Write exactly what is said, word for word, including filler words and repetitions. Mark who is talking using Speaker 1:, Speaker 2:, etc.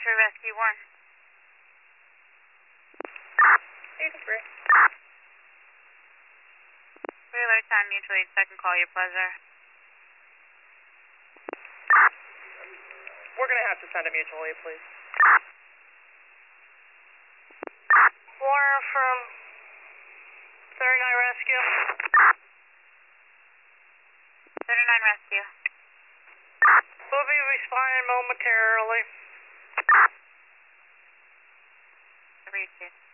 Speaker 1: three Rescue one.
Speaker 2: eight three.
Speaker 1: three alert time, mutual aid, second call, your pleasure.
Speaker 2: We're going to have to send a mutual aid, please.
Speaker 3: Warner from thirty-nine Rescue.
Speaker 1: thirty-nine Rescue.
Speaker 3: We'll be responding momentarily.
Speaker 1: three two.